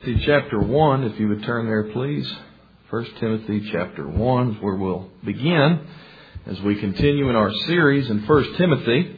Timothy chapter 1, if you would turn there, please. 1 Timothy chapter 1 is where we'll begin as we continue in our series in 1 Timothy.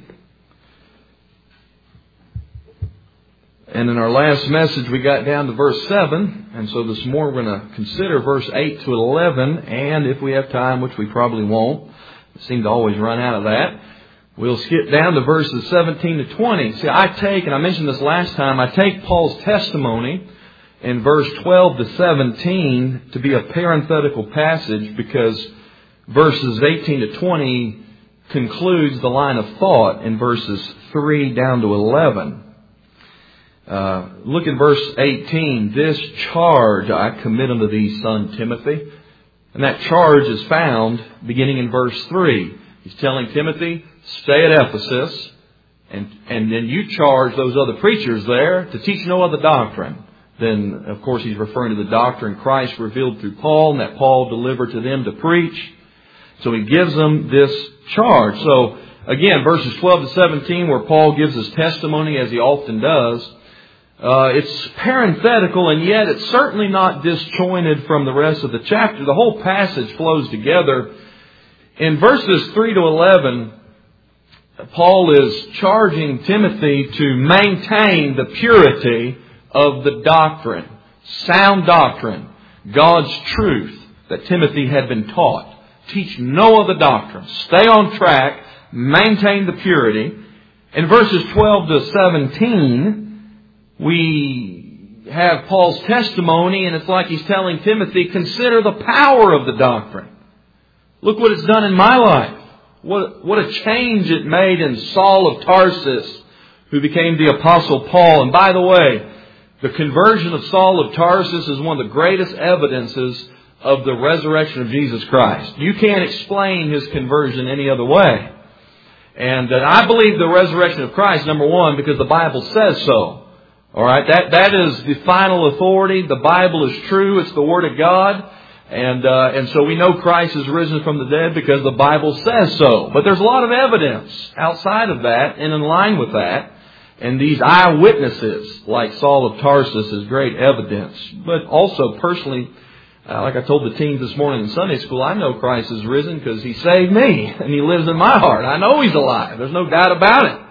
And in our last message, we got down to verse 7. And so this morning we're going to consider verse 8 to 11. And if we have time, which we probably won't, we seem to always run out of that, we'll skip down to verses 17 to 20. See, and I mentioned this last time, I take Paul's testimony in verse 12 to 17 to be a parenthetical passage because verses 18 to 20 concludes the line of thought in verses 3 down to 11. Look at verse 18. This charge I commit unto thee, son Timothy. And that charge is found beginning in verse 3. He's telling Timothy, stay at Ephesus, and then you charge those other preachers there to teach no other doctrine. Then, of course, he's referring to the doctrine Christ revealed through Paul and that Paul delivered to them to preach. So he gives them this charge. So, again, verses 12 to 17 where Paul gives his testimony as he often does. It's parenthetical and yet it's certainly not disjointed from the rest of the chapter. The whole passage flows together. In verses 3 to 11, Paul is charging Timothy to maintain the purity of the doctrine, sound doctrine, God's truth that Timothy had been taught. Teach no other doctrine. Stay on track. Maintain the purity. In verses 12 to 17, we have Paul's testimony, and it's like he's telling Timothy, consider the power of the doctrine. Look what it's done in my life. What a change it made in Saul of Tarsus, who became the Apostle Paul. And by the way, the conversion of Saul of Tarsus is one of the greatest evidences of the resurrection of Jesus Christ. You can't explain his conversion any other way. And I believe the resurrection of Christ, number one, because the Bible says so. All right, that is the final authority. The Bible is true. It's the Word of God. And so we know Christ is risen from the dead because the Bible says so. But there's a lot of evidence outside of that and in line with that. And these eyewitnesses, like Saul of Tarsus, is great evidence. But also, personally, like I told the teens this morning in Sunday school, I know Christ is risen because He saved me and He lives in my heart. I know He's alive. There's no doubt about it.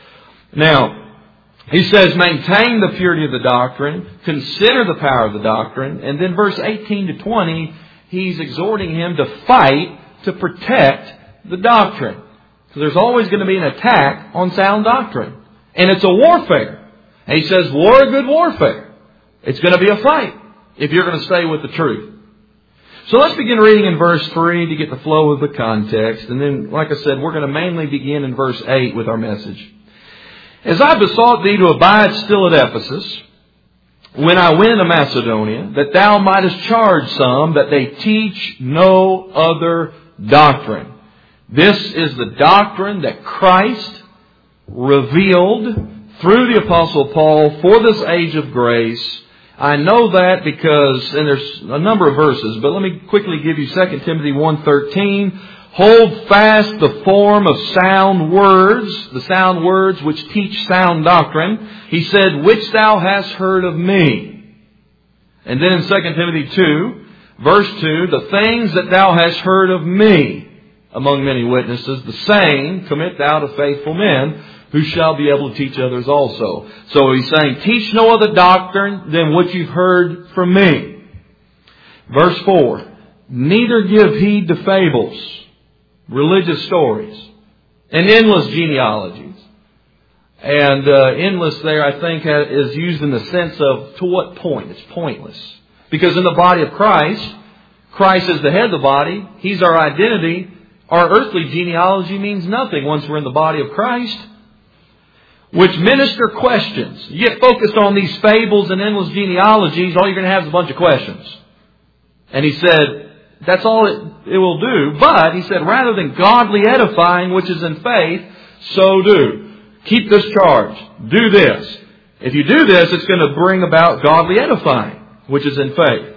Now, he says, maintain the purity of the doctrine, consider the power of the doctrine. And then verse 18 to 20, he's exhorting him to fight to protect the doctrine. So there's always going to be an attack on sound doctrine. And it's a warfare. And he says, war a good warfare. It's going to be a fight if you're going to stay with the truth. So let's begin reading in verse 3 to get the flow of the context. And then, like I said, we're going to mainly begin in verse 8 with our message. As I besought thee to abide still at Ephesus, when I went into Macedonia, that thou mightest charge some that they teach no other doctrine. This is the doctrine that Christ revealed through the Apostle Paul for this age of grace. I know that because, and there's a number of verses, but let me quickly give you 2 Timothy 1:13. Hold fast the form of sound words, the sound words which teach sound doctrine. He said, which thou hast heard of me. And then in 2 Timothy 2, verse 2, the things that thou hast heard of me among many witnesses, the same commit thou to faithful men, who shall be able to teach others also. So he's saying, teach no other doctrine than what you've heard from me. Verse 4, neither give heed to fables, religious stories, and endless genealogies. And endless there, I think, is used in the sense of to what point? It's pointless. Because in the body of Christ, Christ is the head of the body. He's our identity. Our earthly genealogy means nothing once we're in the body of Christ. Which minister questions. You get focused on these fables and endless genealogies, all you're going to have is a bunch of questions. And he said, that's all it will do. But he said, rather than godly edifying, which is in faith, so do. Keep this charge. Do this. If you do this, it's going to bring about godly edifying, which is in faith.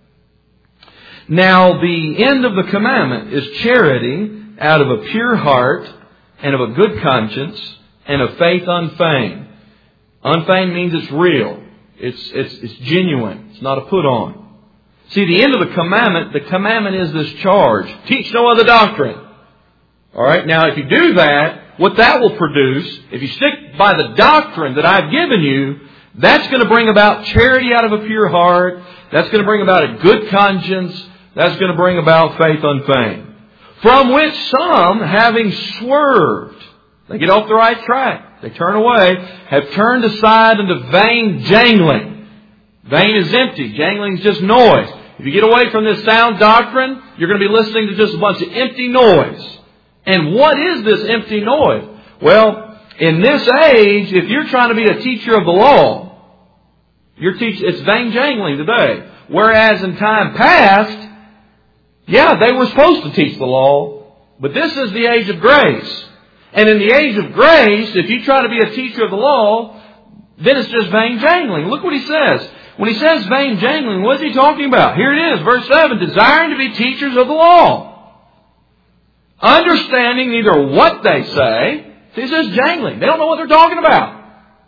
Now, the end of the commandment is charity out of a pure heart and of a good conscience and of faith unfeigned. Unfeigned means it's real. It's genuine. It's not a put on. See, the end of the commandment is this charge. Teach no other doctrine. Alright, now if you do that, what that will produce, if you stick by the doctrine that I've given you, that's going to bring about charity out of a pure heart. That's going to bring about a good conscience. That's going to bring about faith unfeigned. From which some, having swerved, they get off the right track. They turn away, have turned aside into vain jangling. Vain is empty. Jangling is just noise. If you get away from this sound doctrine, you're going to be listening to just a bunch of empty noise. And what is this empty noise? Well, in this age, if you're trying to be a teacher of the law, it's vain jangling today. Whereas in time past, they were supposed to teach the law, but this is the age of grace. And in the age of grace, if you try to be a teacher of the law, then it's just vain jangling. Look what he says. When he says vain jangling, what is he talking about? Here it is, verse 7, desiring to be teachers of the law. Understanding neither what they say, he says jangling. They don't know what they're talking about.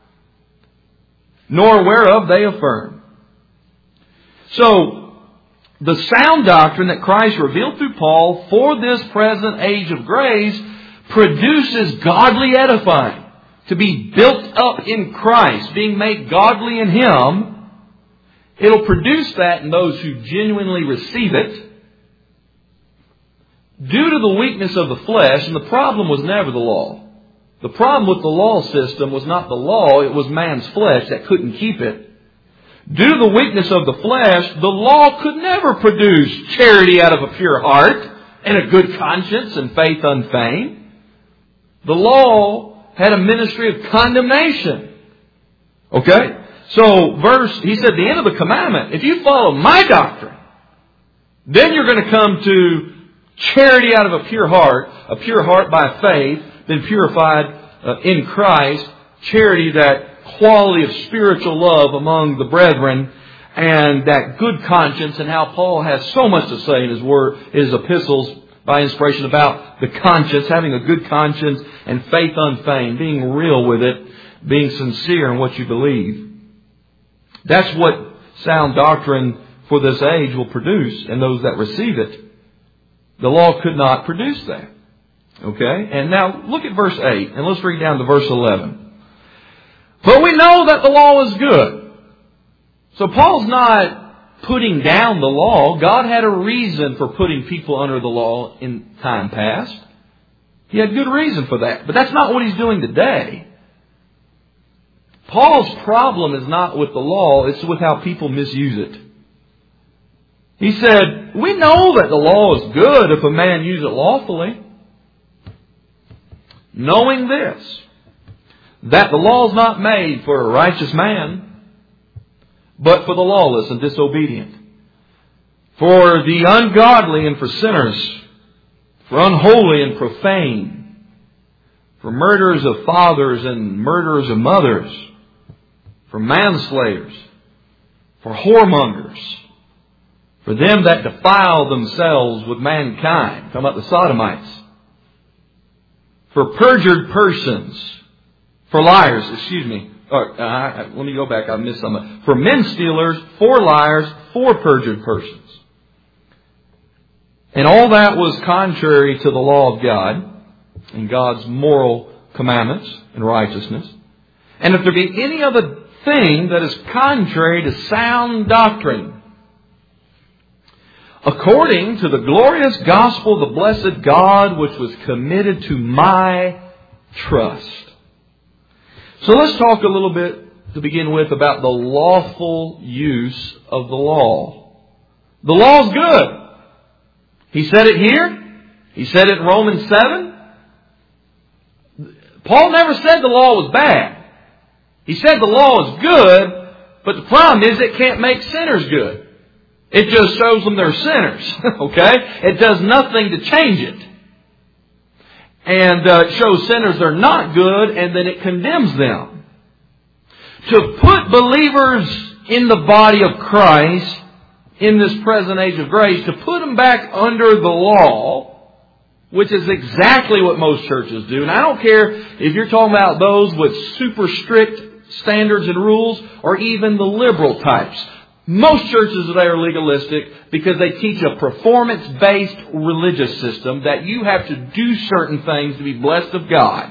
Nor whereof they affirm. So, the sound doctrine that Christ revealed through Paul for this present age of grace produces godly edifying. To be built up in Christ, being made godly in Him, it'll produce that in those who genuinely receive it. Due to the weakness of the flesh, and the problem was never the law. The problem with the law system was not the law, it was man's flesh that couldn't keep it. Due to the weakness of the flesh, the law could never produce charity out of a pure heart and a good conscience and faith unfeigned. The law had a ministry of condemnation. Okay? So, he said, the end of the commandment, if you follow my doctrine, then you're going to come to charity out of a pure heart by faith, then purified in Christ, charity, that quality of spiritual love among the brethren, and that good conscience, and how Paul has so much to say in his epistles by inspiration about the conscience, having a good conscience and faith unfeigned, being real with it, being sincere in what you believe. That's what sound doctrine for this age will produce in those that receive it. The law could not produce that. Okay? And now look at verse 8 and let's read down to verse 11. But we know that the law is good. So Paul's not putting down the law. God had a reason for putting people under the law in time past. He had good reason for that. But that's not what he's doing today. Paul's problem is not with the law, it's with how people misuse it. He said, we know that the law is good if a man use it lawfully. Knowing this, that the law is not made for a righteous man, but for the lawless and disobedient, for the ungodly and for sinners, for unholy and profane, for murderers of fathers and murderers of mothers, for manslayers, for whoremongers, for them that defile themselves with mankind. Talking about the sodomites. For perjured persons. For liars, let me go back, I missed something. For men stealers, for liars, for perjured persons. And all that was contrary to the law of God and God's moral commandments and righteousness. And if there be any other thing that is contrary to sound doctrine, according to the glorious gospel of the blessed God, which was committed to my trust. So let's talk a little bit to begin with about the lawful use of the law. The law is good. He said it here. He said it in Romans 7. Paul never said the law was bad. He said the law is good, but the problem is it can't make sinners good. It just shows them they're sinners. Okay? It does nothing to change it. And it shows sinners they're not good, and then it condemns them. To put believers in the body of Christ in this present age of grace, to put them back under the law, which is exactly what most churches do. And I don't care if you're talking about those with super strict standards and rules, or even the liberal types. Most churches today are legalistic because they teach a performance-based religious system that you have to do certain things to be blessed of God.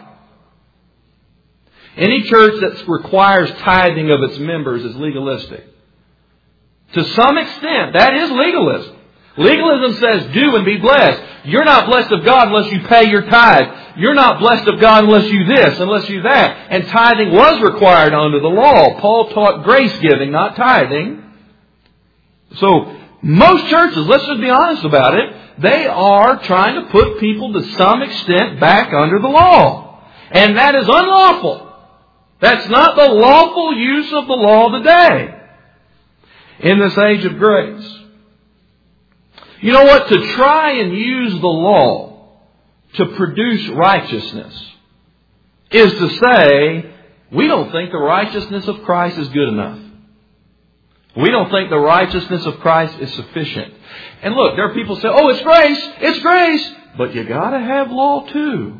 Any church that requires tithing of its members is legalistic. To some extent, that is legalism. Legalism says, do and be blessed. You're not blessed of God unless you pay your tithe. You're not blessed of God unless you this, unless you that. And tithing was required under the law. Paul taught grace giving, not tithing. So, most churches, let's just be honest about it, they are trying to put people to some extent back under the law. And that is unlawful. That's not the lawful use of the law today. In this age of grace. You know what? To try and use the law to produce righteousness is to say, we don't think the righteousness of Christ is good enough. We don't think the righteousness of Christ is sufficient. And look, there are people who say, oh, it's grace. But you got to have law too.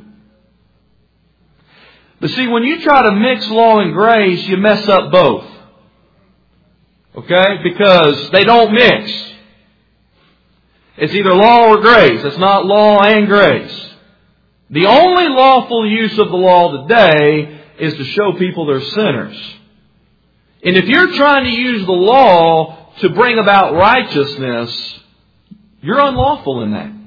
But see, when you try to mix law and grace, you mess up both. Okay? Because they don't mix. It's either law or grace. It's not law and grace. The only lawful use of the law today is to show people they're sinners. And if you're trying to use the law to bring about righteousness, you're unlawful in that.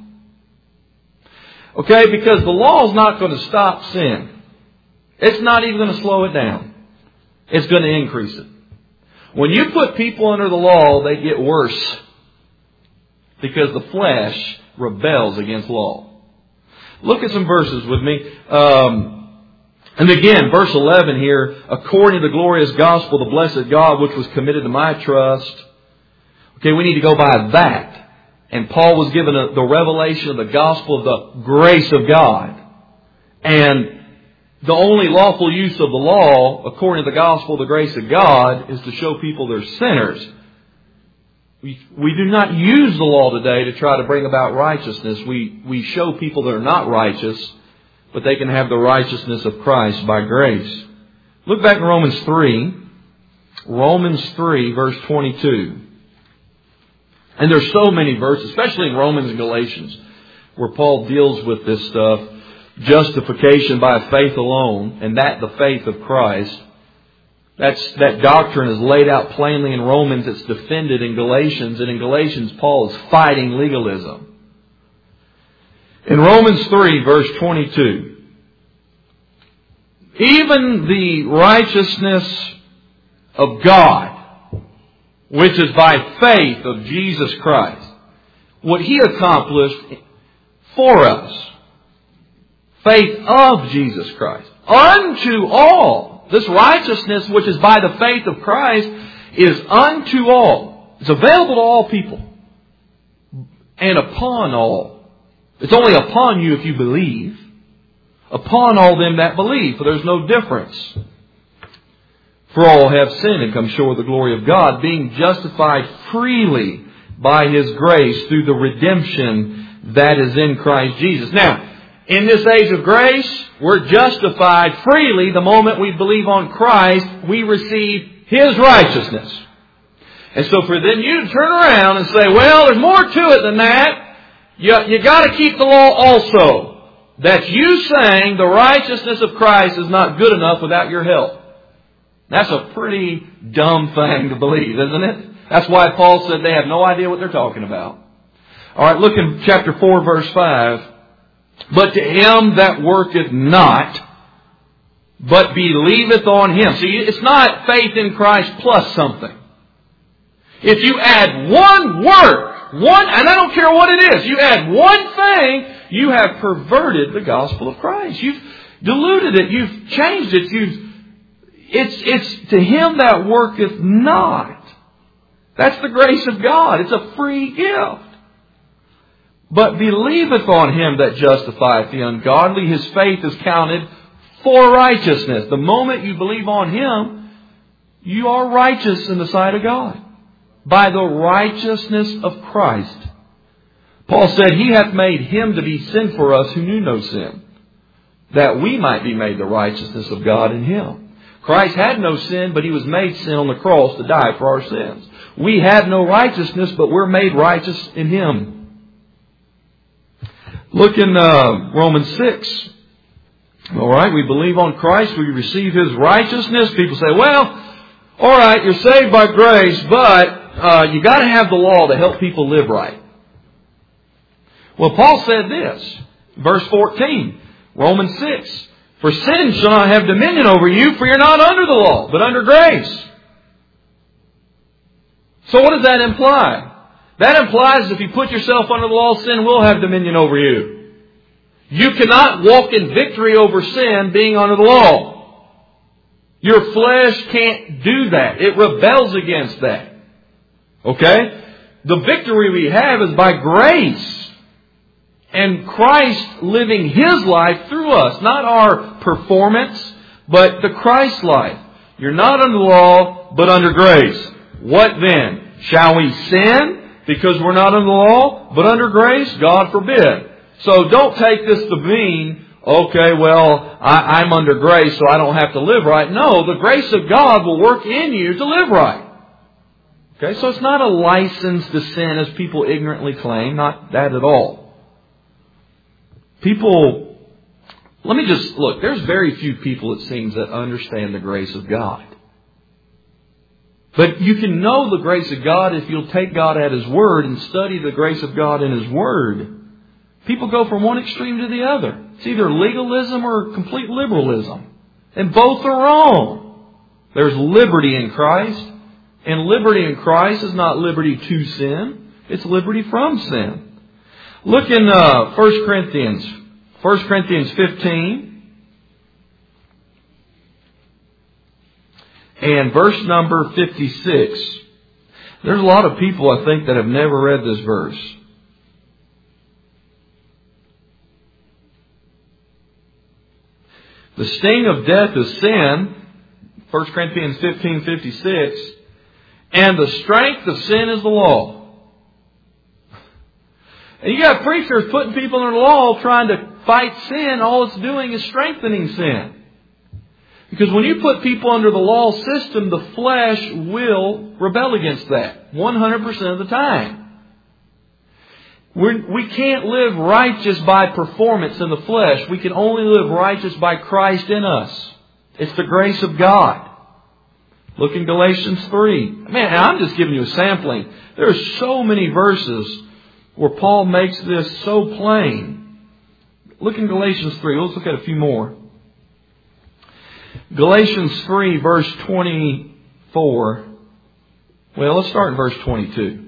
Okay? Because the law is not going to stop sin. It's not even going to slow it down. It's going to increase it. When you put people under the law, they get worse. Because the flesh rebels against law. Look at some verses with me. And again, verse 11 here, according to the glorious gospel, the blessed God, which was committed to my trust. Okay, we need to go by that. And Paul was given the revelation of the gospel of the grace of God. And the only lawful use of the law, according to the gospel of the grace of God, is to show people they're sinners. We do not use the law today to try to bring about righteousness. We show people that are not righteous, but they can have the righteousness of Christ by grace. Look back in Romans 3. Romans 3, verse 22. And there's so many verses, especially in Romans and Galatians, where Paul deals with this stuff. Justification by faith alone, and that the faith of Christ. That doctrine is laid out plainly in Romans. It's defended in Galatians. And in Galatians, Paul is fighting legalism. In Romans 3, verse 22. Even the righteousness of God, which is by faith of Jesus Christ. What He accomplished for us. Faith of Jesus Christ. Unto all. This righteousness, which is by the faith of Christ, is unto all. It's available to all people. And upon all. It's only upon you if you believe. Upon all them that believe. For there's no difference. For all have sinned and come short of the glory of God, being justified freely by His grace through the redemption that is in Christ Jesus. Now, in this age of grace, we're justified freely the moment we believe on Christ. We receive His righteousness. And so for then you to turn around and say, well, there's more to it than that. You got to keep the law also. That's you saying the righteousness of Christ is not good enough without your help. That's a pretty dumb thing to believe, isn't it? That's why Paul said they have no idea what they're talking about. All right, look in chapter 4, verse 5. But to him that worketh not, but believeth on Him. See, it's not faith in Christ plus something. If you add one work, and I don't care what it is, you add one thing, you have perverted the gospel of Christ. You've diluted it. You've changed it. It's to him that worketh not. That's the grace of God. It's a free gift. But believeth on Him that justifieth the ungodly. His faith is counted for righteousness. The moment you believe on Him, you are righteous in the sight of God. By the righteousness of Christ. Paul said, He hath made Him to be sin for us who knew no sin, that we might be made the righteousness of God in Him. Christ had no sin, but He was made sin on the cross to die for our sins. We have no righteousness, but we're made righteous in Him. Look in Romans 6. All right, we believe on Christ, we receive His righteousness. People say, well, all right, you're saved by grace, but you got to have the law to help people live right. Well, Paul said this, verse 14, Romans 6. For sin shall not have dominion over you, for you're not under the law, but under grace. So what does that imply? That implies if you put yourself under the law, sin will have dominion over you. You cannot walk in victory over sin being under the law. Your flesh can't do that. It rebels against that. Okay? The victory we have is by grace. And Christ living His life through us. Not our performance, but the Christ life. You're not under the law, but under grace. What then? Shall we sin because we're not under the law, but under grace? God forbid. So don't take this to mean, okay, well, I'm under grace, so I don't have to live right. No, the grace of God will work in you to live right. Okay, so it's not a license to sin as people ignorantly claim. Not that at all. People, let me just look, there's very few people, it seems, that understand the grace of God. But you can know the grace of God if you'll take God at His Word and study the grace of God in His Word. People go from one extreme to the other. It's either legalism or complete liberalism. And both are wrong. There's liberty in Christ. And liberty in Christ is not liberty to sin. It's liberty from sin. Look in 1 Corinthians 15 and verse number 56. There's a lot of people, I think, that have never read this verse. The sting of death is sin, 1 Corinthians 15:56, and the strength of sin is the law. And you got preachers putting people under the law trying to fight sin. All it's doing is strengthening sin. Because when you put people under the law system, the flesh will rebel against that 100% of the time. We can't live righteous by performance in the flesh. We can only live righteous by Christ in us. It's the grace of God. Look in Galatians 3. Man, I'm just giving you a sampling. There are so many verses where Paul makes this so plain. Look in Galatians 3. Let's look at a few more. Galatians 3, verse 24. Well, let's start in verse 22.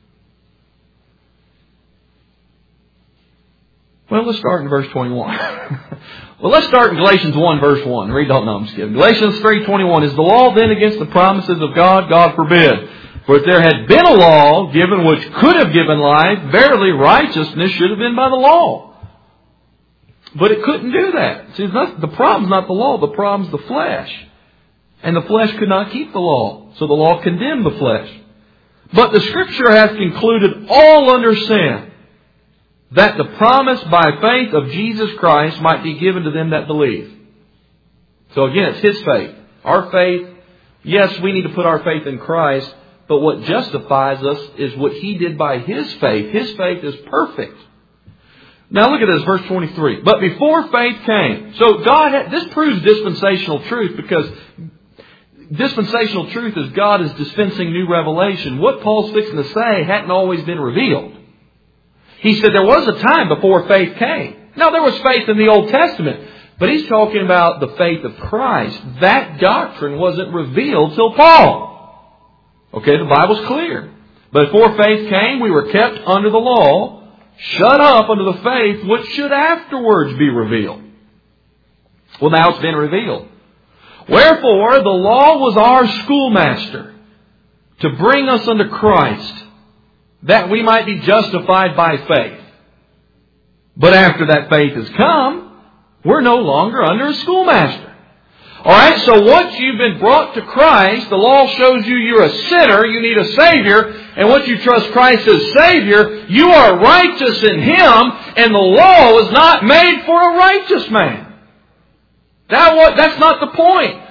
Well, let's start in verse 21. Well, let's start in Galatians 1, verse 1. Read the whole, no, I'm just kidding. Galatians 3:21. Is the law then against the promises of God? God forbid. For if there had been a law given which could have given life, verily righteousness should have been by the law. But it couldn't do that. See, the problem's not the law, the problem's the flesh. And the flesh could not keep the law. So the law condemned the flesh. But the Scripture hath concluded all under sin, that the promise by faith of Jesus Christ might be given to them that believe. So again, it's His faith. Our faith, yes, we need to put our faith in Christ, but what justifies us is what He did by His faith. His faith is perfect. Now look at this, verse 23. But before faith came. So this proves dispensational truth, because dispensational truth is God is dispensing new revelation. What Paul's fixing to say hadn't always been revealed. He said there was a time before faith came. Now there was faith in the Old Testament, but he's talking about the faith of Christ. That doctrine wasn't revealed till Paul. Okay, the Bible's clear. But before faith came, we were kept under the law, shut up under the faith which should afterwards be revealed. Well, now it's been revealed. Wherefore, the law was our schoolmaster to bring us unto Christ, that we might be justified by faith. But after that faith has come, we're no longer under a schoolmaster. Alright, so once you've been brought to Christ, the law shows you you're a sinner, you need a Savior, and once you trust Christ as Savior, you are righteous in Him, and the law is not made for a righteous man. That's not the point.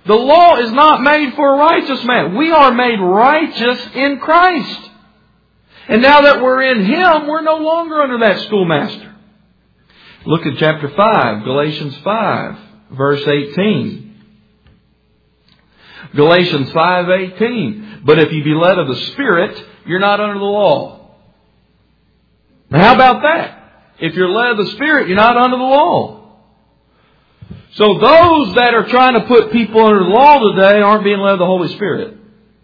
The law is not made for a righteous man. We are made righteous in Christ. And now that we're in Him, we're no longer under that schoolmaster. Look at chapter 5, Galatians 5, verse 18. Galatians 5:18. But if you be led of the Spirit, you're not under the law. Now how about that? If you're led of the Spirit, you're not under the law. So those that are trying to put people under the law today aren't being led of the Holy Spirit.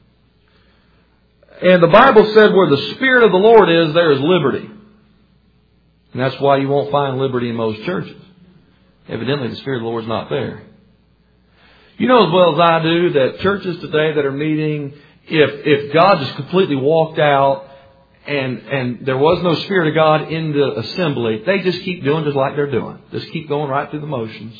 And the Bible said where the Spirit of the Lord is, there is liberty. And that's why you won't find liberty in most churches. Evidently the Spirit of the Lord is not there. You know as well as I do that churches today that are meeting, if God just completely walked out and there was no Spirit of God in the assembly, they just keep doing just like they're doing. Just keep going right through the motions.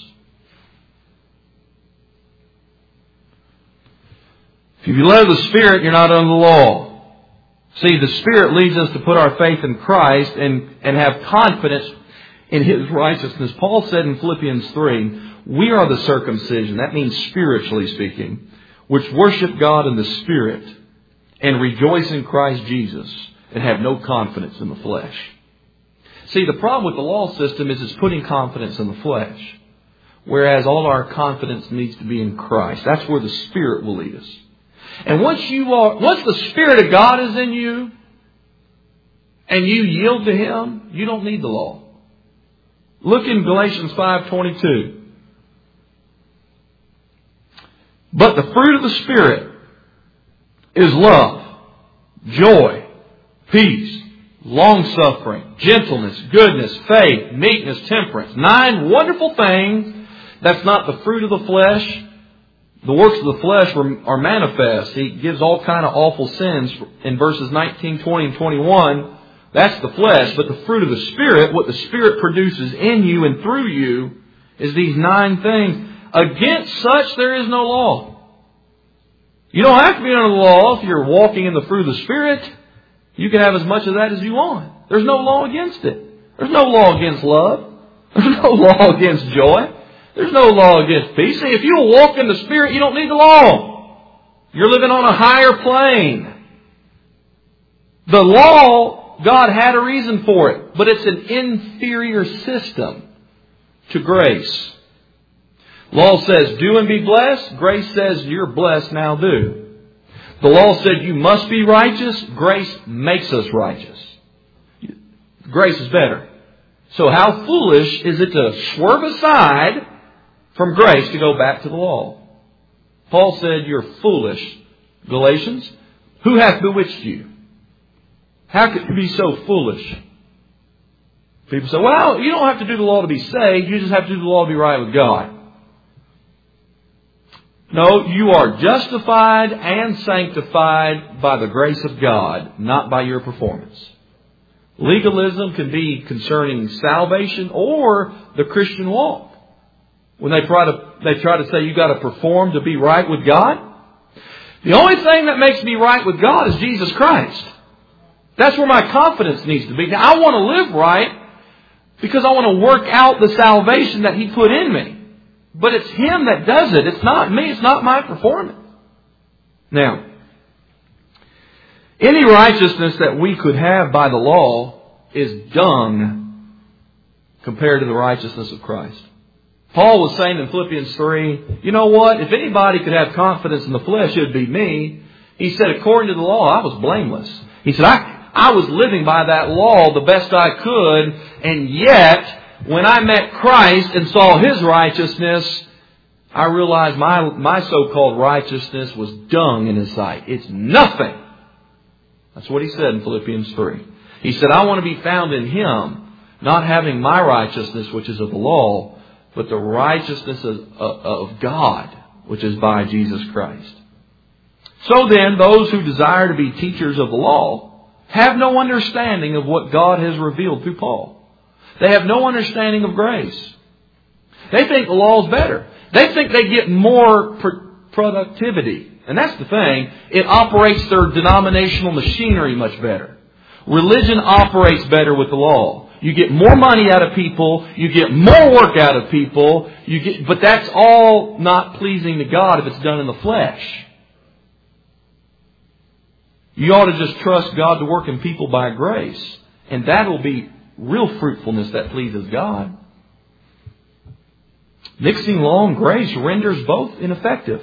If you led the Spirit, you're not under the law. See, the Spirit leads us to put our faith in Christ and have confidence in His righteousness. Paul said in Philippians 3, we are the circumcision, that means spiritually speaking, which worship God in the Spirit and rejoice in Christ Jesus and have no confidence in the flesh. See, the problem with the law system is it's putting confidence in the flesh, whereas all our confidence needs to be in Christ. That's where the Spirit will lead us. And once the Spirit of God is in you and you yield to Him, you don't need the law. Look in Galatians 5:22. But the fruit of the Spirit is love, joy, peace, long-suffering, gentleness, goodness, faith, meekness, temperance. 9 wonderful things. That's not the fruit of the flesh. The works of the flesh are manifest. He gives all kind of awful sins in verses 19, 20, and 21. That's the flesh. But the fruit of the Spirit, what the Spirit produces in you and through you, is these 9 things. Against such there is no law. You don't have to be under the law if you're walking in the fruit of the Spirit. You can have as much of that as you want. There's no law against it. There's no law against love. There's no law against joy. There's no law against peace. See, if you walk in the Spirit, you don't need the law. You're living on a higher plane. The law, God had a reason for it, but it's an inferior system to grace. Law says, do and be blessed. Grace says, you're blessed, now do. The law said, you must be righteous. Grace makes us righteous. Grace is better. So how foolish is it to swerve aside from grace to go back to the law? Paul said, you're foolish, Galatians. Who hath bewitched you? How could you be so foolish? People say, well, you don't have to do the law to be saved. You just have to do the law to be right with God. No, you are justified and sanctified by the grace of God, not by your performance. Legalism can be concerning salvation or the Christian walk. When they try to say you got to perform to be right with God. The only thing that makes me right with God is Jesus Christ. That's where my confidence needs to be. Now, I want to live right because I want to work out the salvation that He put in me. But it's Him that does it. It's not me. It's not my performance. Now, any righteousness that we could have by the law is dung compared to the righteousness of Christ. Paul was saying in Philippians 3, you know what? If anybody could have confidence in the flesh, it would be me. He said, according to the law, I was blameless. He said, I was living by that law the best I could, and yet, when I met Christ and saw His righteousness, I realized my so-called righteousness was dung in His sight. It's nothing. That's what he said in Philippians 3. He said, I want to be found in Him, not having my righteousness, which is of the law, but the righteousness of God, which is by Jesus Christ. So then, those who desire to be teachers of the law have no understanding of what God has revealed through Paul. They have no understanding of grace. They think the law is better. They think they get more productivity. And that's the thing. It operates their denominational machinery much better. Religion operates better with the law. You get more money out of people. You get more work out of people. But that's all not pleasing to God if it's done in the flesh. You ought to just trust God to work in people by grace. And that will be real fruitfulness that pleases God. Mixing law and grace renders both ineffective.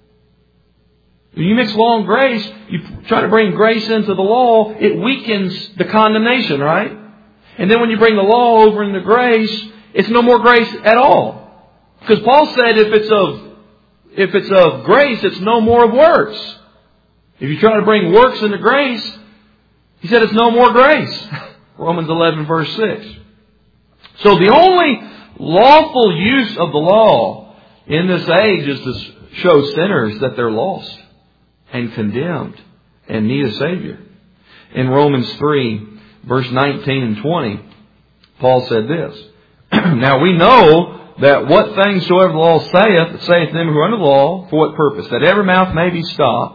When you mix law and grace, you try to bring grace into the law, it weakens the condemnation, right? And then when you bring the law over into grace, it's no more grace at all. Because Paul said if it's of grace, it's no more of works. If you try to bring works into grace, he said it's no more grace. Romans 11 verse 6. So the only lawful use of the law in this age is to show sinners that they're lost and condemned and need a Savior. In Romans 3 verse 19 and 20, Paul said this. Now we know that what things soever the law saith, it saith them who are under the law, for what purpose? That every mouth may be stopped,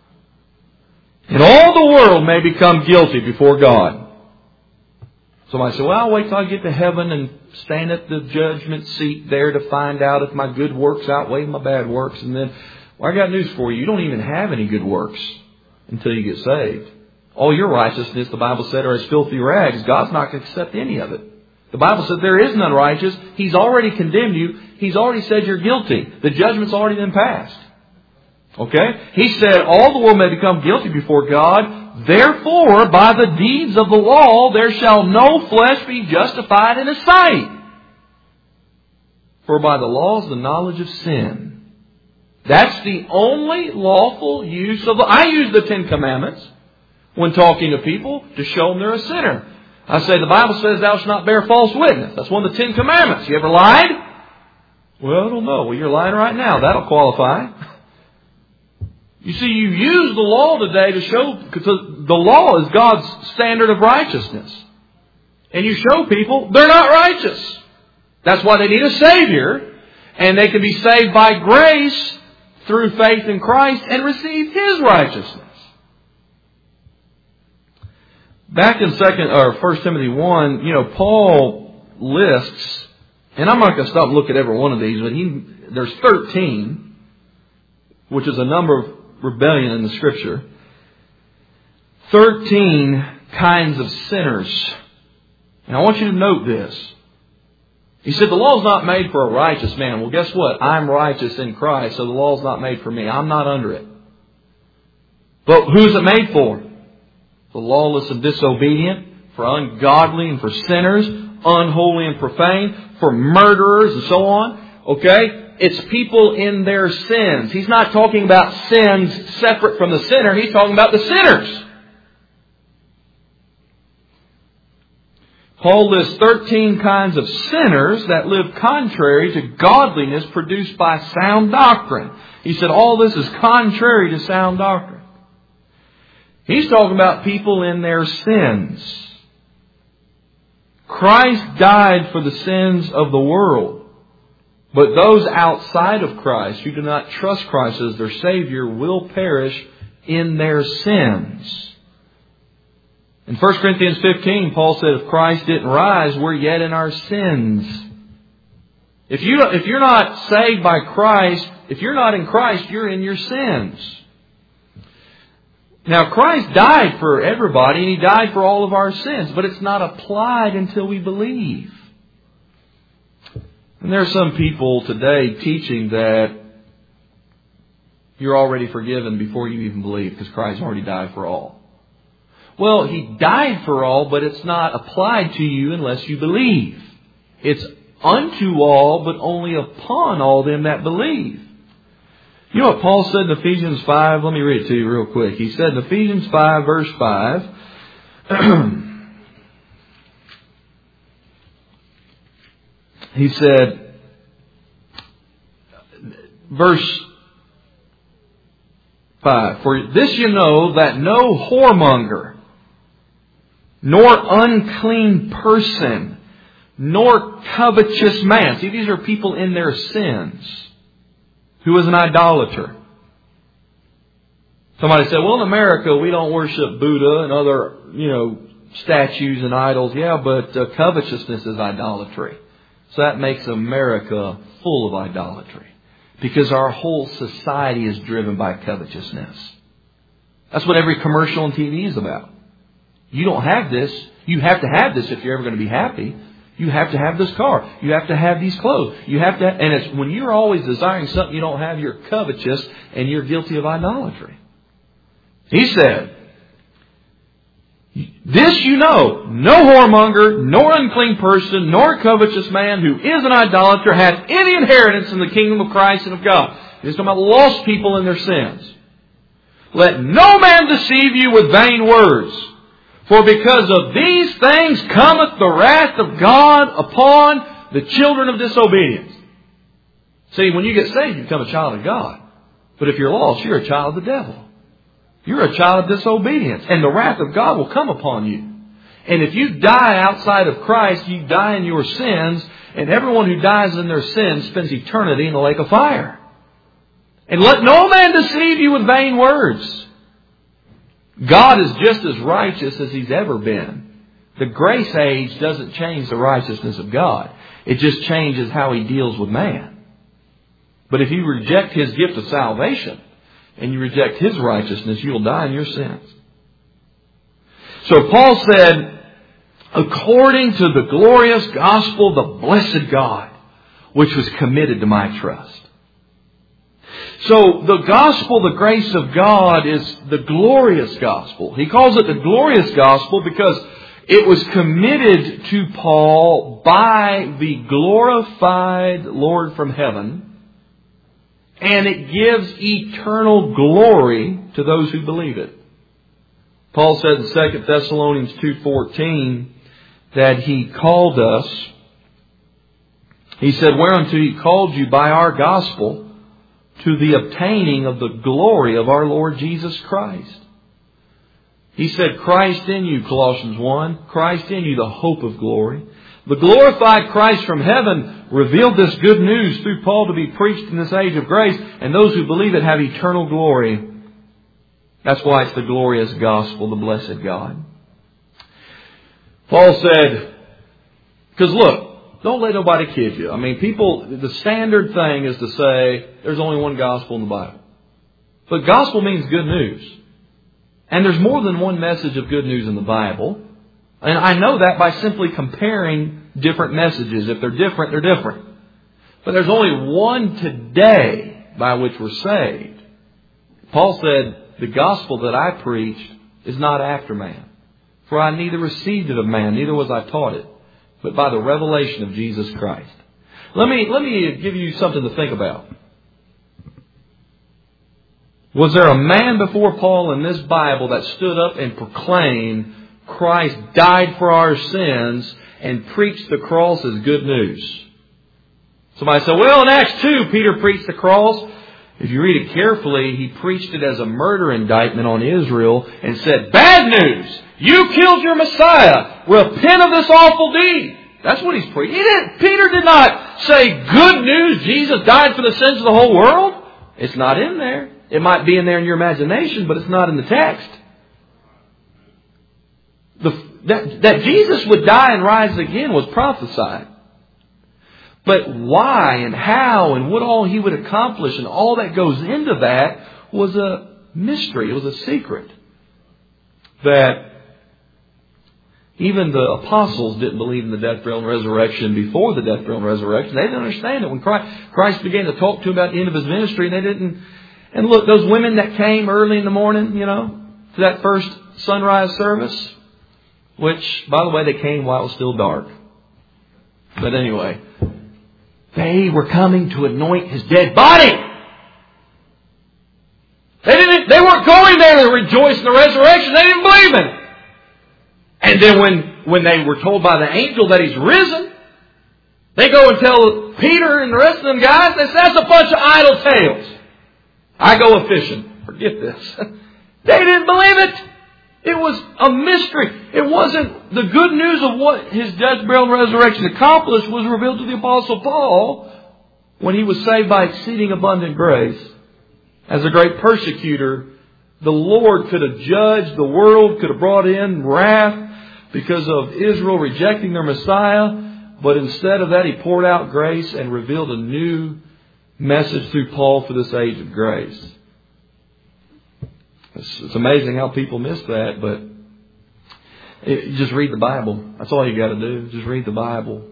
and all the world may become guilty before God. Somebody said, well, I'll wait till I get to heaven and stand at the judgment seat there to find out if my good works outweigh my bad works. And then, well, I got news for you. You don't even have any good works until you get saved. All your righteousness, the Bible said, are as filthy rags. God's not going to accept any of it. The Bible said there is none righteous. He's already condemned you. He's already said you're guilty. The judgment's already been passed. Okay? He said all the world may become guilty before God. Therefore, by the deeds of the law, there shall no flesh be justified in His sight. For by the law is the knowledge of sin. That's the only lawful use of I use the Ten Commandments when talking to people to show them they're a sinner. I say the Bible says thou shalt not bear false witness. That's one of the 10 Commandments. You ever lied? Well, I don't know. Well, you're lying right now. That'll qualify. You see, you use the law today to show, because the law is God's standard of righteousness. And you show people they're not righteous. That's why they need a Savior. And they can be saved by grace through faith in Christ and receive His righteousness. Back in 1 Timothy 1, Paul lists, and I'm not going to stop and look at every one of these, but there's 13, which is a number of rebellion in the Scripture. 13 kinds of sinners. And I want you to note this. He said the law's not made for a righteous man. Well, guess what? I'm righteous in Christ, so the law's not made for me. I'm not under it. But who's it made for? For lawless and disobedient, for ungodly and for sinners, unholy and profane, for murderers and so on. Okay? It's people in their sins. He's not talking about sins separate from the sinner. He's talking about the sinners. Paul lists 13 kinds of sinners that live contrary to godliness produced by sound doctrine. He said all this is contrary to sound doctrine. He's talking about people in their sins. Christ died for the sins of the world. But those outside of Christ who do not trust Christ as their Savior will perish in their sins. In 1 Corinthians 15, Paul said, if Christ didn't rise, we're yet in our sins. If you're not saved by Christ, if you're not in Christ, you're in your sins. Now, Christ died for everybody, and He died for all of our sins, but it's not applied until we believe. And there are some people today teaching that you're already forgiven before you even believe, because Christ already died for all. Well, He died for all, but it's not applied to you unless you believe. It's unto all, but only upon all them that believe. You know what Paul said in Ephesians 5? Let me read it to you real quick. He said in Ephesians 5, verse 5, he said, verse 5, for this you know that no whoremonger, nor unclean person, nor covetous man. See, these are people in their sins. Who is an idolater? Somebody said, well, in America we don't worship Buddha and other, statues and idols. Yeah, but covetousness is idolatry. So that makes America full of idolatry. Because our whole society is driven by covetousness. That's what every commercial on TV is about. You don't have this. You have to have this if you're ever going to be happy. You have to have this car. You have to have these clothes. You have to, and it's when you're always desiring something you don't have, you're covetous and you're guilty of idolatry. He said, this you know, no whoremonger, nor unclean person, nor covetous man who is an idolater hath any inheritance in the kingdom of Christ and of God. He's talking about lost people in their sins. Let no man deceive you with vain words. For because of these things cometh the wrath of God upon the children of disobedience. See, when you get saved, you become a child of God. But if you're lost, you're a child of the devil. You're a child of disobedience. And the wrath of God will come upon you. And if you die outside of Christ, you die in your sins. And everyone who dies in their sins spends eternity in the lake of fire. And let no man deceive you with vain words. God is just as righteous as He's ever been. The grace age doesn't change the righteousness of God. It just changes how He deals with man. But if you reject His gift of salvation and you reject His righteousness, you will die in your sins. So Paul said, according to the glorious gospel of the blessed God, which was committed to my trust. So the gospel, the grace of God, is the glorious gospel. He calls it the glorious gospel because it was committed to Paul by the glorified Lord from heaven. And it gives eternal glory to those who believe it. Paul said in 2 Thessalonians 2:14 that He called us. He said, whereunto He called you by our gospel, to the obtaining of the glory of our Lord Jesus Christ. He said, Christ in you, Colossians 1. Christ in you, the hope of glory. The glorified Christ from heaven revealed this good news through Paul to be preached in this age of grace. And those who believe it have eternal glory. That's why it's the glorious gospel, the blessed God. Paul said, because look, don't let nobody kid you. I mean, the standard thing is to say there's only one gospel in the Bible. But gospel means good news. And there's more than one message of good news in the Bible. And I know that by simply comparing different messages. If they're different, they're different. But there's only one today by which we're saved. Paul said, the gospel that I preached is not after man. For I neither received it of man, neither was I taught it, but by the revelation of Jesus Christ. Let me give you something to think about. Was there a man before Paul in this Bible that stood up and proclaimed Christ died for our sins and preached the cross as good news? Somebody said, well, in Acts 2, Peter preached the cross. If you read it carefully, he preached it as a murder indictment on Israel and said, bad news! You killed your Messiah! Repent of this awful deed! That's what he's preaching. Peter did not say, good news, Jesus died for the sins of the whole world. It's not in there. It might be in there in your imagination, but it's not in the text. That Jesus would die and rise again was prophesied. But why and how and what all He would accomplish and all that goes into that was a mystery. It was a secret. That even the apostles didn't believe in the death, burial, and resurrection before the death, burial, and resurrection. They didn't understand it. When Christ began to talk to them about the end of His ministry, they didn't. And look, those women that came early in the morning, to that first sunrise service, which, by the way, they came while it was still dark. But anyway, they were coming to anoint His dead body. They weren't going there to rejoice in the resurrection. They didn't believe in it. And then when they were told by the angel that He's risen, they go and tell Peter and the rest of them guys, they say, that's a bunch of idle tales. I go a-fishing. Forget this. They didn't believe it. It was a mystery. It wasn't the good news of what His death, burial, and resurrection accomplished was revealed to the Apostle Paul when he was saved by exceeding abundant grace. As a great persecutor, the Lord could have judged the world, could have brought in wrath. because of Israel rejecting their Messiah. But instead of that, He poured out grace and revealed a new message through Paul for this age of grace. It's amazing how people miss that, but just read the Bible. That's all you got to do. Just read the Bible.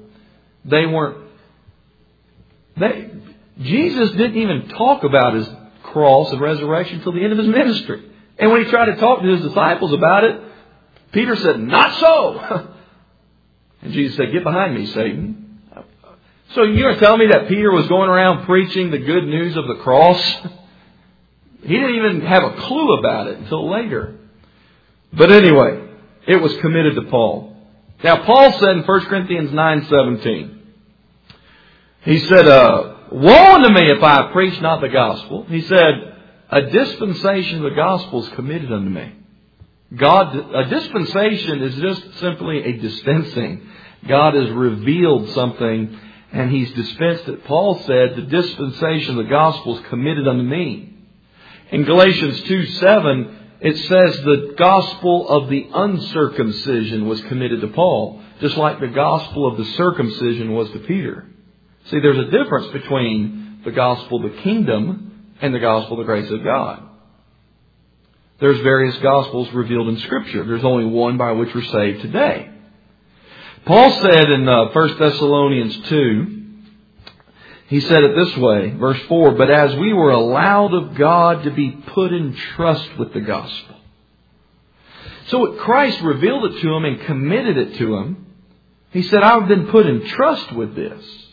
Jesus didn't even talk about His cross and resurrection until the end of His ministry. And when He tried to talk to His disciples about it, Peter said, "Not so." And Jesus said, "Get behind me, Satan." So you're going to tell me that Peter was going around preaching the good news of the cross? He didn't even have a clue about it until later. But anyway, it was committed to Paul. Now, Paul said in 1 Corinthians 9:17, he said, "Woe unto me if I preach not the gospel." He said, "A dispensation of the gospel is committed unto me." A dispensation is just simply a dispensing. God has revealed something and He's dispensed it. Paul said, "The dispensation of the gospel is committed unto me." In Galatians 2:7, it says the gospel of the uncircumcision was committed to Paul, just like the gospel of the circumcision was to Peter. See, there's a difference between the gospel of the kingdom and the gospel of the grace of God. There's various gospels revealed in Scripture. There's only one by which we're saved today. Paul said in 1 Thessalonians 2, he said it this way, verse 4, "But as we were allowed of God to be put in trust with the gospel." So Christ revealed it to him and committed it to him. He said, "I've been put in trust with this."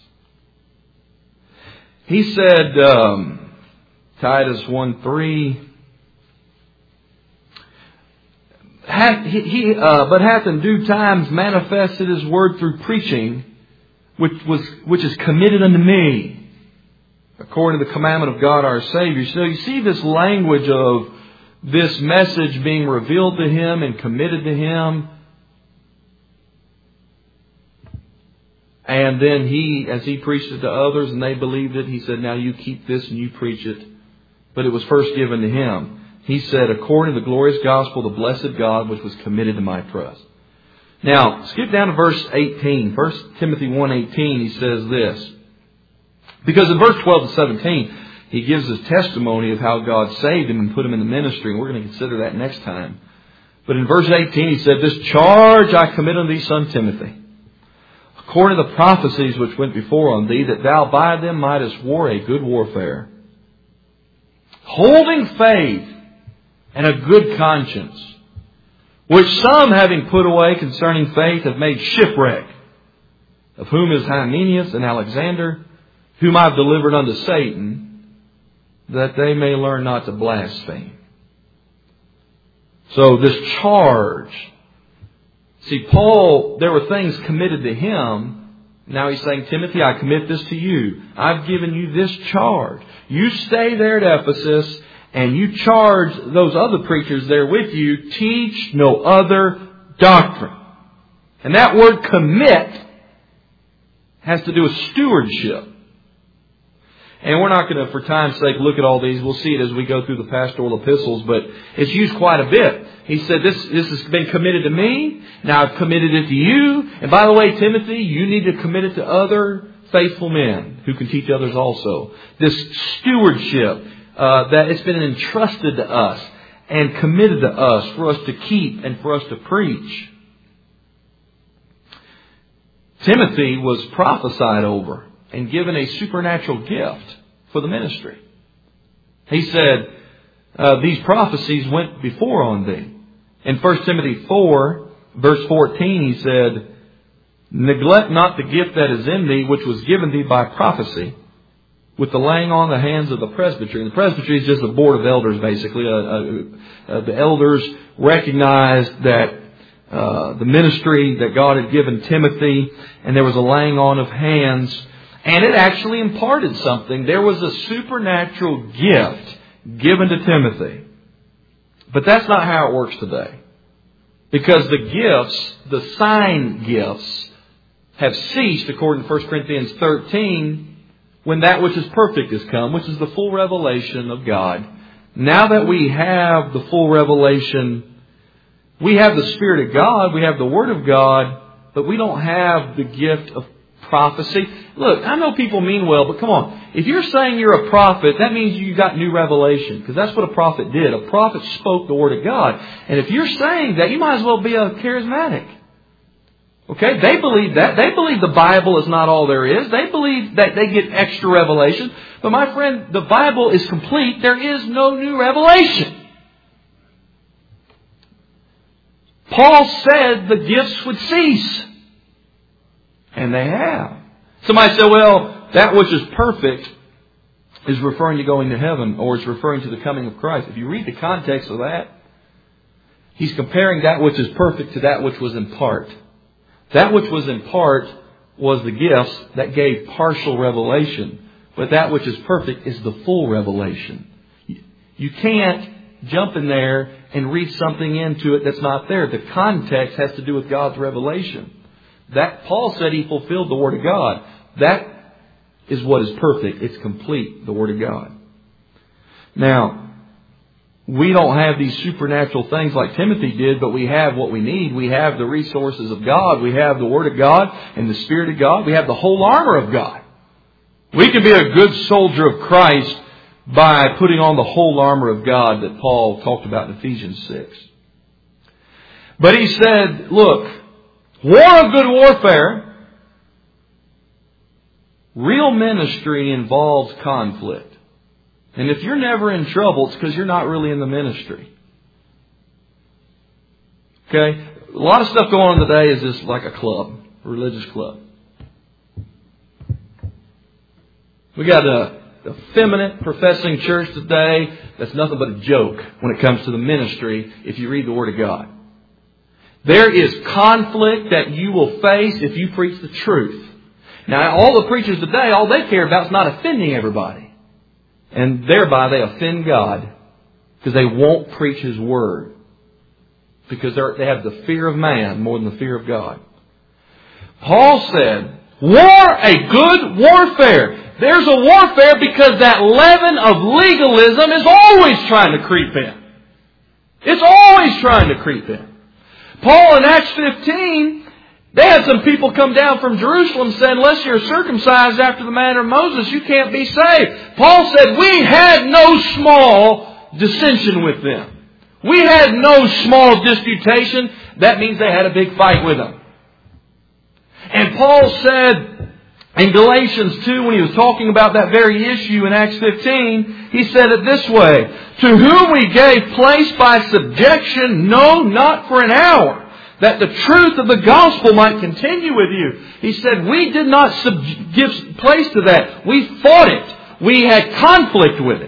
He said, Titus 1:3, but hath in due times manifested His word through preaching, which is committed unto me, according to the commandment of God our Savior. So you see this language of this message being revealed to him and committed to him. And then he, as he preached it to others and they believed it, he said, "Now you keep this and you preach it." But it was first given to him. He said, "According to the glorious gospel of the blessed God, which was committed to my trust." Now, skip down to verse 18. 1 Timothy 1:18, he says this. Because in verse 12 to 17, he gives his testimony of how God saved him and put him in the ministry. And we're going to consider that next time. But in verse 18, he said, "This charge I commit unto thee, son Timothy, according to the prophecies which went before on thee, that thou by them mightest war a good warfare, holding faith and a good conscience, which some, having put away concerning faith, have made shipwreck, of whom is Hymenaeus and Alexander, whom I have delivered unto Satan, that they may learn not to blaspheme." So this charge, see, Paul, there were things committed to him. Now he's saying, "Timothy, I commit this to you. I've given you this charge. You stay there at Ephesus, and you charge those other preachers there with you, teach no other doctrine." And that word commit has to do with stewardship. And we're not going to, for time's sake, look at all these. We'll see it as we go through the pastoral epistles, but it's used quite a bit. He said, this has been committed to me. Now I've committed it to you. And by the way, Timothy, you need to commit it to other faithful men who can teach others also. This stewardship, that it's been entrusted to us and committed to us for us to keep and for us to preach. Timothy was prophesied over and given a supernatural gift for the ministry. He said, these prophecies went before on thee. In 1 Timothy 4, verse 14, he said, "Neglect not the gift that is in thee, which was given thee by prophecy, with the laying on the hands of the presbytery." And the presbytery is just a board of elders, basically. The elders recognized that the ministry that God had given Timothy, and there was a laying on of hands, and it actually imparted something. There was a supernatural gift given to Timothy. But that's not how it works today. Because the gifts, the sign gifts, have ceased, according to 1 Corinthians 13, when that which is perfect has come, which is the full revelation of God. Now that we have the full revelation, We have the Spirit of God, we have the Word of God, but we don't have the gift of prophecy. Look, I know people mean well, but come on. If you're saying you're a prophet, that means you got new revelation. Because that's what a prophet did. A prophet spoke the Word of God. And if you're saying that, you might as well be a charismatic. Okay? They believe that. They believe the Bible is not all there is. They believe that they get extra revelation. But my friend, the Bible is complete. There is no new revelation. Paul said the gifts would cease. And they have. Somebody said, well, that which is perfect is referring to going to heaven, or it's referring to the coming of Christ. If you read the context of that, he's comparing that which is perfect to that which was in part. That which was in part was the gifts that gave partial revelation. But that which is perfect is the full revelation. You can't jump in there and read something into it that's not there. The context has to do with God's revelation. That Paul said he fulfilled the Word of God. That is what is perfect. It's complete, the Word of God. Now, we don't have these supernatural things like Timothy did, but we have what we need. We have the resources of God. We have the Word of God and the Spirit of God. We have the whole armor of God. We can be a good soldier of Christ by putting on the whole armor of God that Paul talked about in Ephesians 6. But he said, look, war of good warfare. Real ministry involves conflict. And if you're never in trouble, it's because you're not really in the ministry. Okay? A lot of stuff going on today is just like a club, a religious club. We got a effeminate professing church today that's nothing but a joke when it comes to the ministry if you read the Word of God. There is conflict that you will face if you preach the truth. Now, all the preachers today, all they care about is not offending everybody. And thereby they offend God because they won't preach His Word. Because they have the fear of man more than the fear of God. Paul said, war a good warfare. There's a warfare because that leaven of legalism is always trying to creep in. It's always trying to creep in. Paul in Acts 15, they had some people come down from Jerusalem saying, unless you're circumcised after the manner of Moses, you can't be saved. Paul said, we had no small dissension with them. We had no small disputation. That means they had a big fight with them. And Paul said in Galatians 2, when he was talking about that very issue in Acts 15, he said it this way, to whom we gave place by subjection, no, not for an hour, that the truth of the gospel might continue with you. He said, we did not give place to that. We fought it. We had conflict with it.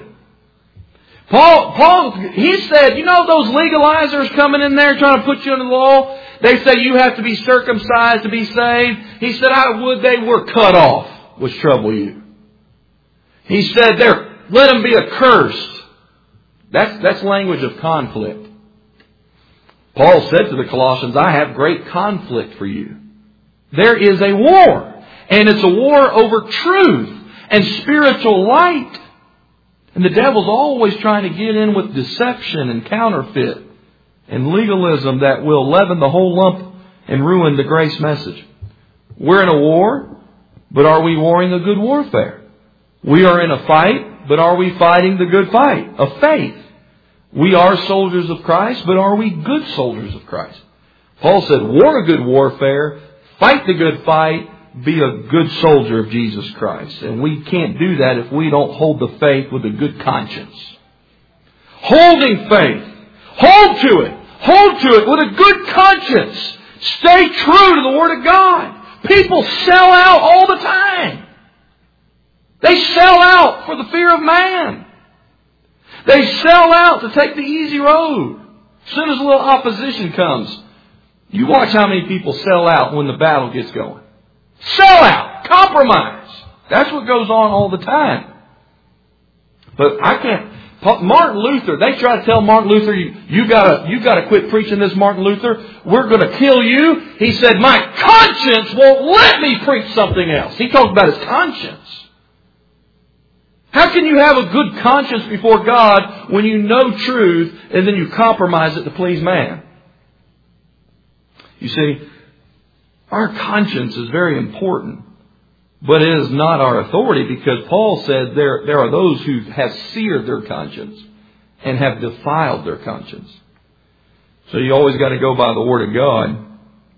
Paul, he said, you know those legalizers coming in there trying to put you under the law? They say you have to be circumcised to be saved. He said, I would they were cut off, which trouble you. He said, let them be accursed. That's language of conflict. Paul said to the Colossians, I have great conflict for you. There is a war. And it's a war over truth and spiritual light. And the devil's always trying to get in with deception and counterfeit and legalism that will leaven the whole lump and ruin the grace message. We're in a war, but are we warring a good warfare? We are in a fight, but are we fighting the good fight of faith? We are soldiers of Christ, but are we good soldiers of Christ? Paul said, war a good warfare, fight the good fight, be a good soldier of Jesus Christ. And we can't do that if we don't hold the faith with a good conscience. Holding faith. Hold to it. Hold to it with a good conscience. Stay true to the Word of God. People sell out all the time. They sell out for the fear of man. They sell out to take the easy road. As soon as a little opposition comes, you watch how many people sell out when the battle gets going. Sell out. Compromise. That's what goes on all the time. But I can't. Martin Luther, they try to tell Martin Luther, you gotta quit preaching this, Martin Luther. We're going to kill you. He said, my conscience won't let me preach something else. He talked about his conscience. How can you have a good conscience before God when you know truth and then you compromise it to please man? You see, our conscience is very important, but it is not our authority, because Paul said there are those who have seared their conscience and have defiled their conscience. So you always got to go by the Word of God.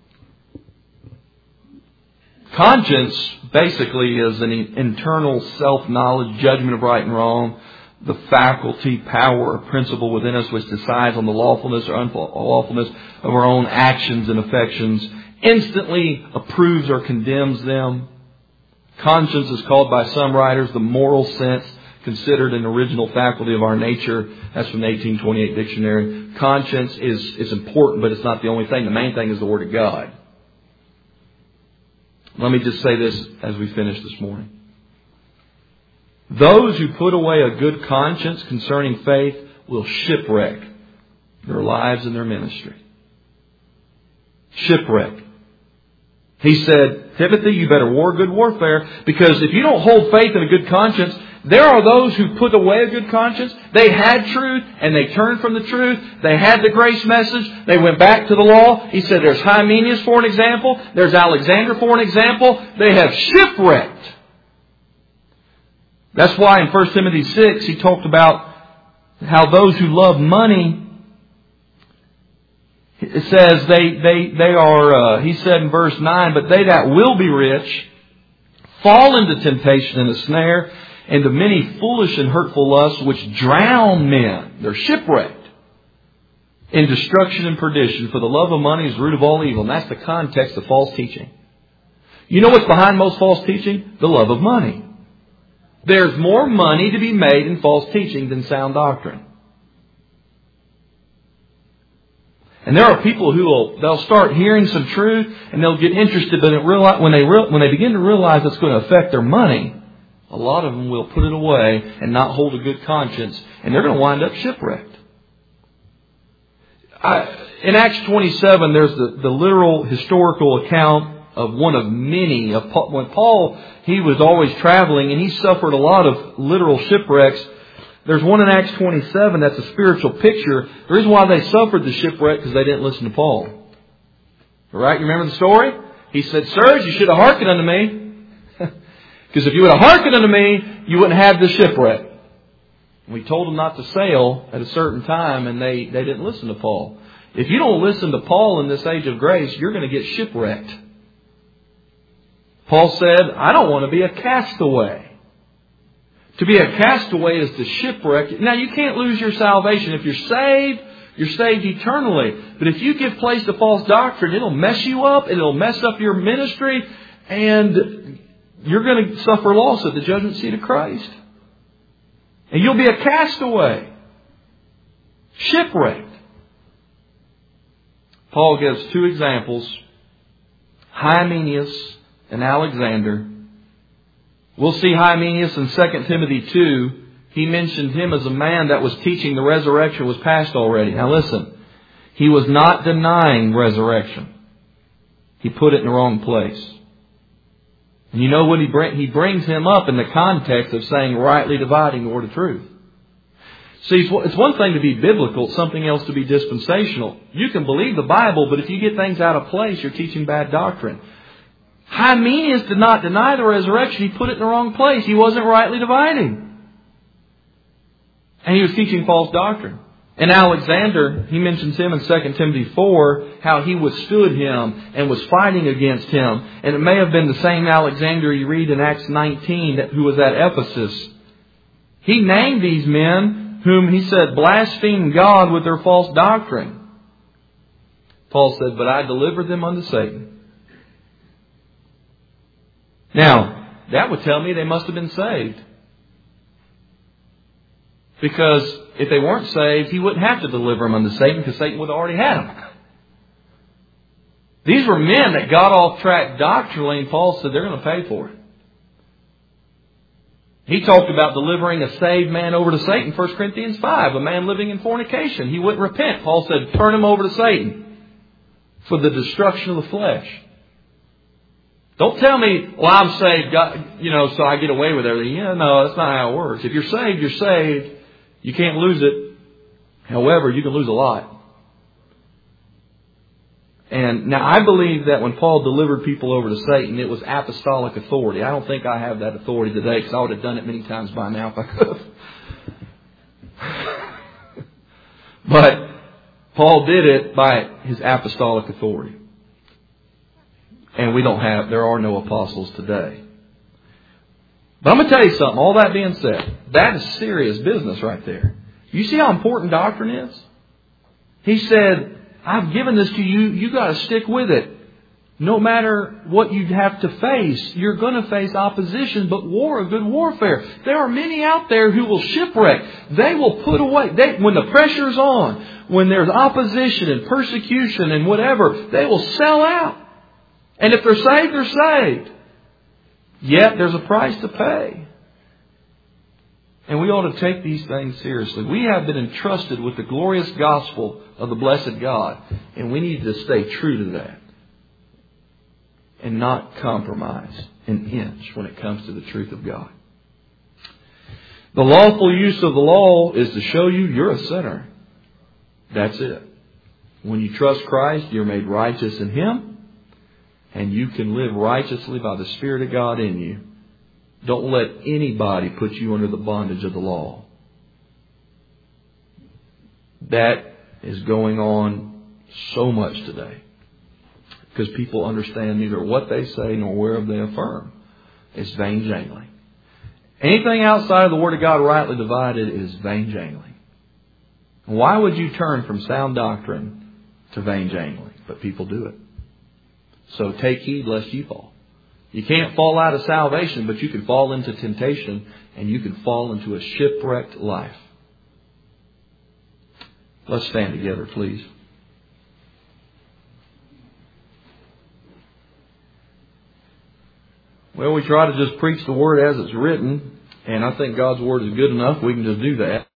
Conscience basically is an internal self-knowledge, judgment of right and wrong, the faculty, power, or principle within us which decides on the lawfulness or unlawfulness of our own actions and affections, instantly approves or condemns them. Conscience is called by some writers the moral sense, considered an original faculty of our nature. That's from the 1828 dictionary. Conscience is important, but it's not the only thing. The main thing is the Word of God. Let me just say this as we finish this morning. Those who put away a good conscience concerning faith will shipwreck their lives and their ministry. Shipwreck. He said, Timothy, you better war good warfare, because if you don't hold faith in a good conscience, there are those who put away a good conscience. They had truth and they turned from the truth. They had the grace message. They went back to the law. He said there's Hymenaeus for an example. There's Alexander for an example. They have shipwrecked. That's why in 1 Timothy 6 he talked about how those who love money, it says they are, he said in verse 9, but they that will be rich fall into temptation and a snare, and to many foolish and hurtful lusts which drown men. They're shipwrecked in destruction and perdition. For the love of money is the root of all evil. And that's the context of false teaching. You know what's behind most false teaching? The love of money. There's more money to be made in false teaching than sound doctrine. And there are people they'll start hearing some truth and they'll get interested, but when they begin to realize it's going to affect their money, a lot of them will put it away and not hold a good conscience, and they're going to wind up shipwrecked. In Acts 27, there's the literal historical account of one of many. When Paul, he was always traveling and he suffered a lot of literal shipwrecks. There's one in Acts 27 that's a spiritual picture. The reason why they suffered the shipwreck because they didn't listen to Paul. All right, you remember the story? He said, sirs, you should have hearkened unto me. Because if you would have hearkened unto me, you wouldn't have the shipwreck. We told them not to sail at a certain time, and they didn't listen to Paul. If you don't listen to Paul in this age of grace, you're going to get shipwrecked. Paul said, I don't want to be a castaway. To be a castaway is to shipwreck. Now, you can't lose your salvation. If you're saved eternally. But if you give place to false doctrine, it'll mess you up, it'll mess up your ministry, and you're going to suffer loss at the judgment seat of Christ. And you'll be a castaway. Shipwrecked. Paul gives two examples. Hymenaeus and Alexander. We'll see Hymenaeus in 2 Timothy 2. He mentioned him as a man that was teaching the resurrection was past already. Now listen. He was not denying resurrection. He put it in the wrong place. And you know what he brings him up in the context of saying rightly dividing the word of truth. See, it's one thing to be biblical, it's something else to be dispensational. You can believe the Bible, but if you get things out of place, you're teaching bad doctrine. Hymenaeus did not deny the resurrection. He put it in the wrong place. He wasn't rightly dividing. And he was teaching false doctrine. And Alexander, he mentions him in 2 Timothy 4, how he withstood him and was fighting against him. And it may have been the same Alexander you read in Acts 19 who was at Ephesus. He named these men whom he said blaspheme God with their false doctrine. Paul said, but I delivered them unto Satan. Now, that would tell me they must have been saved. Because if they weren't saved, he wouldn't have to deliver them unto Satan, because Satan would have already had them. These were men that got off track doctrinally, and Paul said they're going to pay for it. He talked about delivering a saved man over to Satan, 1 Corinthians 5, a man living in fornication. He wouldn't repent. Paul said, turn him over to Satan for the destruction of the flesh. Don't tell me, well, I'm saved, God, so I get away with everything. No, that's not how it works. If you're saved, you're saved. You can't lose it. However, you can lose a lot. And now I believe that when Paul delivered people over to Satan, it was apostolic authority. I don't think I have that authority today, because I would have done it many times by now if I could have. But Paul did it by his apostolic authority. And there are no apostles today. But I'm going to tell you something. All that being said, that is serious business right there. You see how important doctrine is? He said, I've given this to you. You got to stick with it. No matter what you have to face, you're going to face opposition, but war, a good warfare. There are many out there who will shipwreck. They will put away. When the pressure's on, when there's opposition and persecution and whatever, they will sell out. And if they're saved, they're saved. Yet there's a price to pay. And we ought to take these things seriously. We have been entrusted with the glorious gospel of the blessed God. And we need to stay true to that. And not compromise an inch when it comes to the truth of God. The lawful use of the law is to show you you're a sinner. That's it. When you trust Christ, you're made righteous in Him. And you can live righteously by the Spirit of God in you. Don't let anybody put you under the bondage of the law. That is going on so much today. Because people understand neither what they say nor whereof they affirm. It's vain jangling. Anything outside of the Word of God rightly divided is vain jangling. Why would you turn from sound doctrine to vain jangling? But people do it. So take heed lest you fall. You can't fall out of salvation, but you can fall into temptation and you can fall into a shipwrecked life. Let's stand together, please. Well, we try to just preach the Word as it's written, and I think God's Word is good enough. We can just do that.